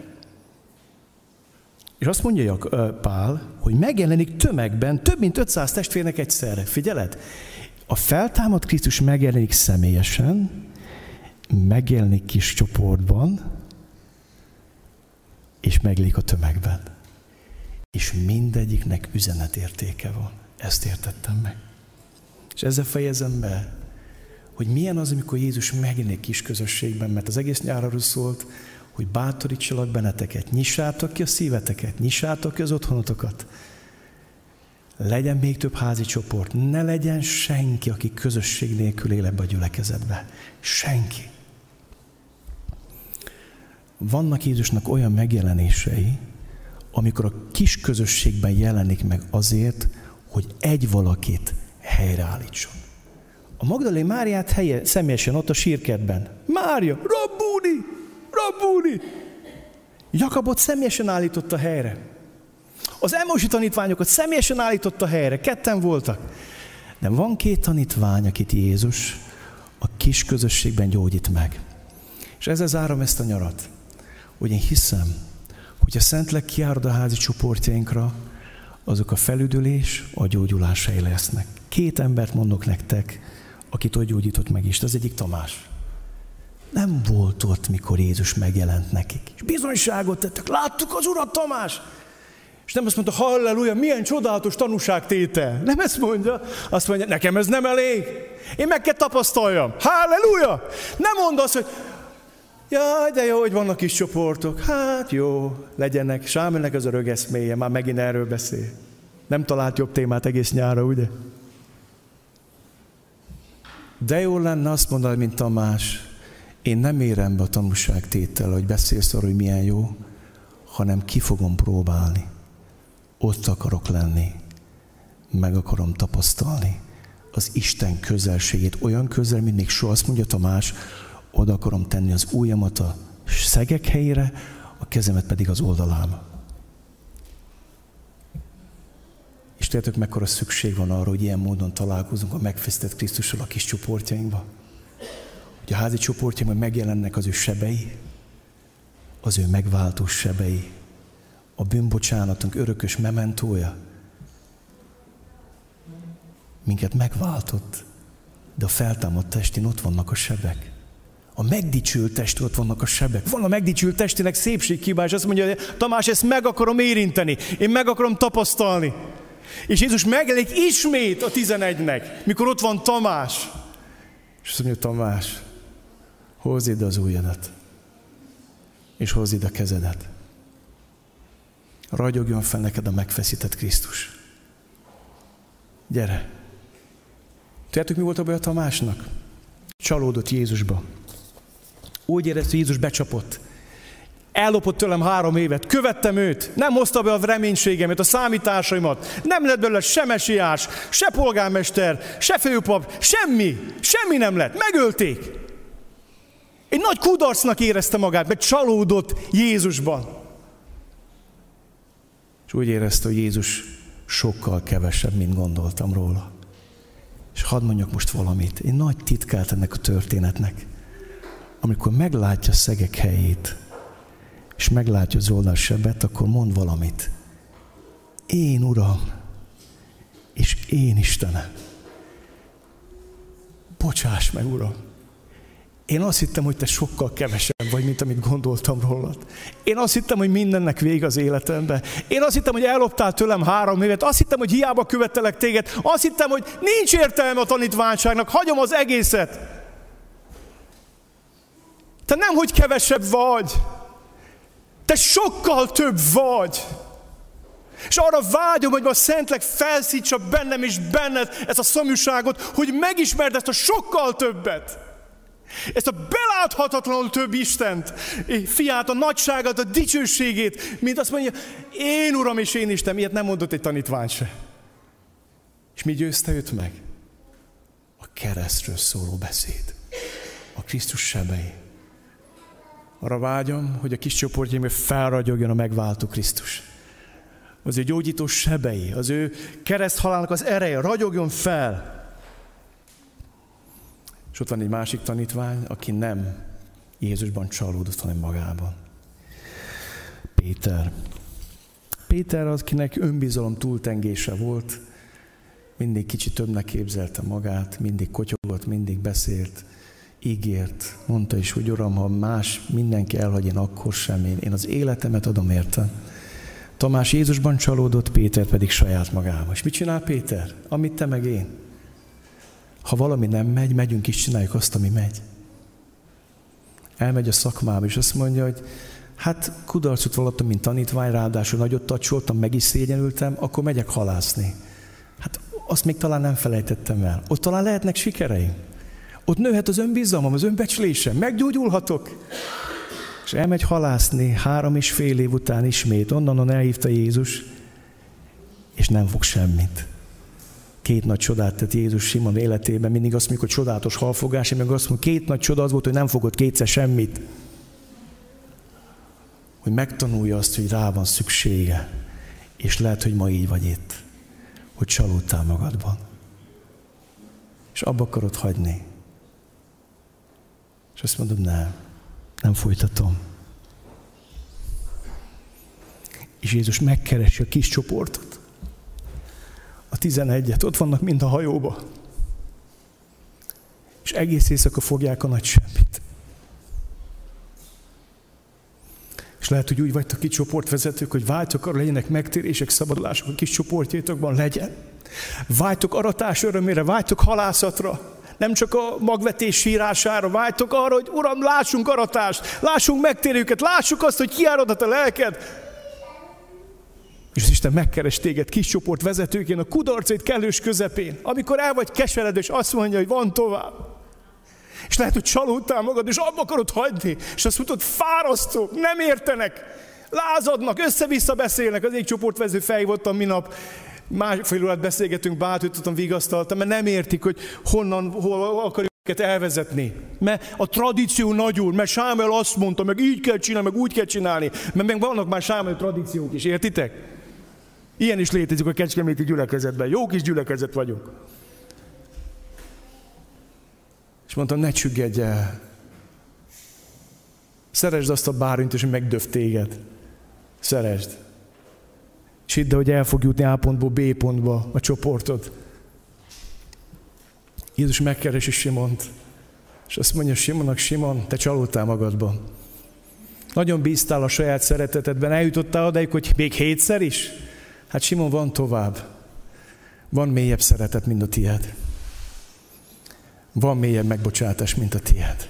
És azt mondja Pál, hogy megjelenik tömegben több mint ötszáz testvérnek egyszerre. Figyeled? A feltámadt Krisztus megjelenik személyesen, megjelenik kis csoportban, és megjelenik a tömegben. És mindegyiknek üzenetértéke van. Ezt értettem meg. És ezzel fejezem be, hogy milyen az, amikor Jézus megjelenik kis közösségben, mert az egész nyár arról szólt, hogy bátorítsalak benneteket, nyissátok ki a szíveteket, nyissátok ki az otthonotokat. Legyen még több házi csoport, ne legyen senki, aki közösség nélkül él ebbe a gyülekezetbe. Senki. Vannak Jézusnak olyan megjelenései, amikor a kis közösségben jelenik meg azért, hogy egy valakit helyreállítson. A Magdalén Máriát helye, személyesen ott a sírkertben. Mária, Rabbuni, Rabbuni! Jakabot személyesen állította helyre. Az Emmausi tanítványokat személyesen állította helyre. Ketten voltak. De van két tanítvány, akit Jézus a kis közösségben gyógyít meg. És ezzel zárom ezt a nyarat, hogy én hiszem, hogy a Szentlélek kiárad a házi csoportjainkra, azok a felüdülés, a gyógyulás helye lesznek. Két embert mondok nektek, akit ott gyógyított meg Isten. Az egyik Tamás. Nem volt ott, mikor Jézus megjelent nekik. És bizonyságot tettek. Láttuk az Urat, Tamás! És nem azt mondta, halleluja, milyen csodálatos tanúságtétel. Nem ezt mondja. Azt mondja, nekem ez nem elég. Én meg kell tapasztaljam. Halleluja! Nem mondd azt, hogy jaj, de jó, hogy vannak kis csoportok. Hát jó, legyenek. Sámelnek az örök eszméje, már megint erről beszél. Nem talált jobb témát egész nyára, ugye? De jó lenne azt mondani, mint Tamás, én nem érem be a tanúságtétel, hogy beszélsz arról, hogy milyen jó, hanem ki fogom próbálni. Ott akarok lenni, meg akarom tapasztalni az Isten közelségét. Olyan közel, mint még soha. Azt mondja Tamás, oda akarom tenni az ujjamat a szegek helyére, a kezemet pedig az oldalába. És tudjátok, mekkora szükség van arra, hogy ilyen módon találkozunk a megfeszített Krisztussal a kis csoportjainkba? Hogy a házi csoportjainkban megjelennek az ő sebei, az ő megváltó sebei, a bűnbocsánatunk örökös mementója. Minket megváltott, de a feltámadt testén ott vannak a sebek. A megdicsült testén ott vannak a sebek. Van a megdicsült testének szépségkíván, és azt mondja, hogy Tamás, ezt meg akarom érinteni, én meg akarom tapasztalni. És Jézus megjelenik ismét a tizenegynek, mikor ott van Tamás. És azt mondja, Tamás, hozd ide az ujjadat, és hozd ide a kezedet. Ragyogjon fel neked a megfeszített Krisztus. Gyere! Tudjátok, mi volt a baj a Tamásnak? Csalódott Jézusba. Úgy érezte, hogy Jézus becsapott. Ellopott tőlem három évet, követtem őt, nem hozta be a reménységemet, a számításaimat, nem lett belőle se mesiás, se polgármester, se főpap, semmi, semmi nem lett, megölték. Egy nagy kudarcnak érezte magát, meg csalódott Jézusban. És úgy érezte, hogy Jézus sokkal kevesebb, mint gondoltam róla. És hadd mondjak most valamit, egy nagy titkát ennek a történetnek. Amikor meglátja a szegek helyét, és meglátja az oldalsebet, akkor mond valamit. Én, Uram, és én, Istenem. Bocsáss meg, Uram. Én azt hittem, hogy te sokkal kevesebb vagy, mint amit gondoltam rólad. Én azt hittem, hogy mindennek vége az életemben. Én azt hittem, hogy elloptál tőlem három évet. Azt hittem, hogy hiába követtelek téged. Azt hittem, hogy nincs értelme a tanítványságnak. Hagyom az egészet. Te nem, hogy kevesebb vagy. Te sokkal több vagy. És arra vágyom, hogy ma a Szentlélek felszítsa bennem és benned ezt a szomjúságot, hogy megismerd ezt a sokkal többet. Ezt a beláthatatlanul több Istent, fiát, a nagyságát, a dicsőségét, mint azt mondja, én Uram és én Isten, ilyet nem mondott egy tanítvány se. És mi győzte őt meg? A keresztről szóló beszéd. A Krisztus sebei. Arra vágyom, hogy a kis csoportjaimban felragyogjon a megváltó Krisztus. Az ő gyógyító sebei, az ő kereszthalálnak az ereje ragyogjon fel. És ott van egy másik tanítvány, aki nem Jézusban csalódott, hanem magában. Péter. Péter az, akinek önbizalom túltengése volt, mindig kicsit többnek képzelte magát, mindig kotyogott, mindig beszélt, ígért, mondta is, hogy Uram, ha más mindenki elhagy, én akkor sem, én, én az életemet adom érte. Tamás Jézusban csalódott, Péter pedig saját magában. És mit csinál Péter? Amit te meg én. Ha valami nem megy, megyünk is, csináljuk azt, ami megy. Elmegy a szakmába, és azt mondja, hogy hát kudarcot vallottam, mint tanítvány, ráadásul nagyot tacsoltam, meg is szégyenültem, akkor megyek halászni. Hát azt még talán nem felejtettem el. Ott talán lehetnek sikereim. Ott nőhet az önbizalmam, az önbecslésem, meggyógyulhatok. És elmegy halászni, három és fél év után ismét, onnan elhívta Jézus, és nem fog semmit. Két nagy csodát tett Jézus Simon életében. Mindig azt mondjuk, hogy csodálatos halfogás, én meg azt mondjuk, két nagy csoda az volt, hogy nem fogott kétszer semmit. Hogy megtanulja azt, hogy rá van szüksége. És lehet, hogy ma így vagy itt. Hogy csalódtál magadban. És abba akarod hagyni. És azt mondod, nem, nem folytatom. És Jézus megkeresi a kis csoportot. A tizenegyet, ott vannak mind a hajóba. És egész éjszaka fogják a nagy semmit. És lehet, hogy úgy vagytok ki csoportvezetők, hogy vágytok arra, legyenek megtérések, szabadulások a kis csoportjaitokban, legyen. Vágytok aratás örömére, vágytok halászatra. Nem csak a magvetés sírására, vágytok arra, hogy Uram, lássunk aratást, lássunk megtérőket, lássuk azt, hogy kiáradhat a lelked. És az Isten megkeres téged kis csoport vezetőként a kudarcait kellős közepén, amikor el vagy keseredő, és azt mondja, hogy van tovább. És lehet, hogy csalódtál magad, és abba akarod hagyni, és azt mondod, fárasztók, nem értenek, lázadnak, össze-vissza beszélnek. Az egyik csoportvezető felhívottam minap, másfél órát beszélgetünk, bátorítottam, vigasztaltam, mert nem értik, hogy honnan, hol akarjuk őket elvezetni. Mert a tradíció nagyul, mert Sámuel azt mondta, meg így kell csinálni, meg úgy kell csinálni, mert meg vannak már Sámuel tradíciók is, értitek? Ilyen is létezik a kecskeméti gyülekezetben. Jó kis gyülekezet vagyunk. És mondtam, ne csüggedj el. Szeresd azt a bárnyt, és megdöv téged. Szeresd. És hidd, hogy el fog jutni A pontból B pontba a csoportod. Jézus megkeresi Simont, és azt mondja Simonnak, Simon, te csalódtál magadban. Nagyon bíztál a saját szeretetedben, eljutottál odáig, hogy még hétszer is? Hát Simon, van tovább. Van mélyebb szeretet, mint a tiéd. Van mélyebb megbocsátás, mint a tiéd.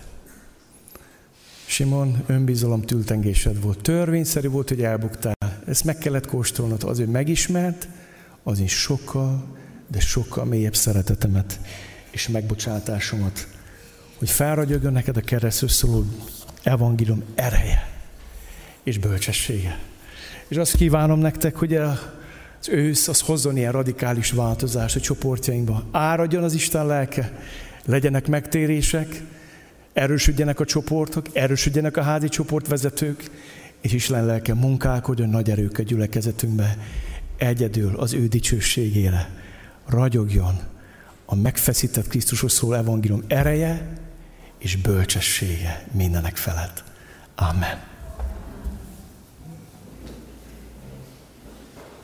Simon, önbizalom tültengésed volt. Törvényszerű volt, hogy elbuktál. Ezt meg kellett kóstolnod, az, hogy megismert, az is sokkal, de sokkal mélyebb szeretetemet és megbocsátásomat. Hogy felragyogjon neked a keresztül szóló evangélium ereje és bölcsessége. És azt kívánom nektek, hogy az ősz az hozzon ilyen radikális változást a csoportjainkba. Áradjon az Isten lelke, legyenek megtérések, erősödjenek a csoportok, erősödjenek a házi csoportvezetők, és Isten lelke munkálkodjon nagy erőkkel gyülekezetünkbe, egyedül az ő dicsőségére. Ragyogjon a megfeszített Krisztusról szóló evangélium ereje és bölcsessége mindenek felett. Amen.